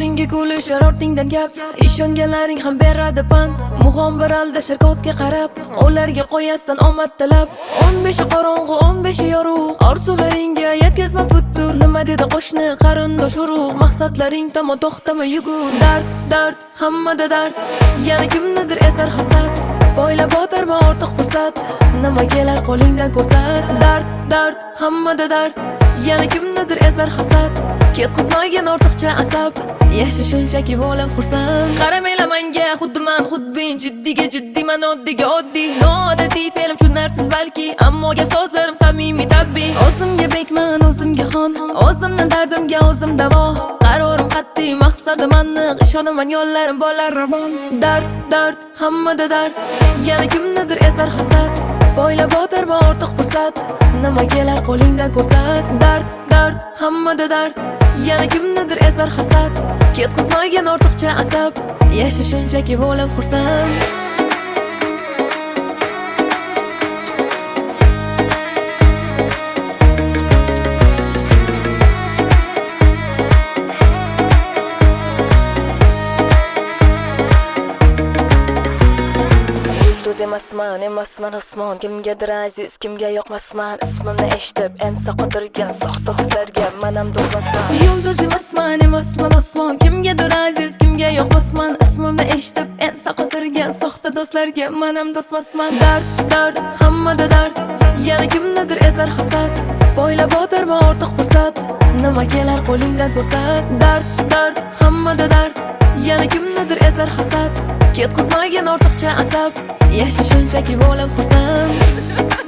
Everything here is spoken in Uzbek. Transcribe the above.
Boshingga kulishar ortingdan gap, ishonganlaring ham beradi pand. Muhim bir aldashar ko'zga qarab, ularga qo'yasan omad tilab. 15 qorong'u 15 yorug', orzularingga yetkazma puttur. Nima dedi qo'shni qarindosh urug', maqsadlaring tomon to'xtama yugur. Dard hammada dard, yana kimnidir ezar hasad. Boylab o'tirma ortiq fursat, nima kelar qo'lingdan ko'rsat. Dard hammada dard, yana kimnidir ezar hasad. Ketqizmagan ortiqcha asab, yasha shunchaki bo'lam xursand. Qaramanglar menga xuddi men xudbin, jiddiga jiddiman, oddiga oddiy. Noodatiy film tushunarsiz balki, ammo gap so'zlarim samimiy tabiiy. O'zimga bekman, o'zimga xon, o'zimning dardimga o'zim davo. Qarorim qat'iy, maqsadim aniq, ishonaman yo'llarim bo'lar ravon. Dard hammada dard, yana kimnidir ezar hasad. Boylab o'tirma ortiq fursat, nima kelar qo'lingdan ko'rsat. Dard hammada dard, yana kimnidir ezar hasad. Ketqizmagan ortiqcha asab, yasha shunchaki bo'lam xursand. Emasman osmon, kimgadir aziz, kimga yoqmasman. Ismimni eshitib ensa qotirgan sox-soxlarga manam do'stman. Yulduz emasman osmon, kimgadir aziz, kimga yoqmasman. Ismimni eshitib ensa qotirgan soxta do'stlarga manam do'stman. Dard hammada dard, yana kimnidir ezar hasad. Boylab o'tirma ortiq fursat, nima kelar qo'lingdan ko'rsat. Dard hammada dard, yana kimnidir ezar hasad. Ketqizmagan ortiqcha asab, yasha shunchaki bo'lam xursand.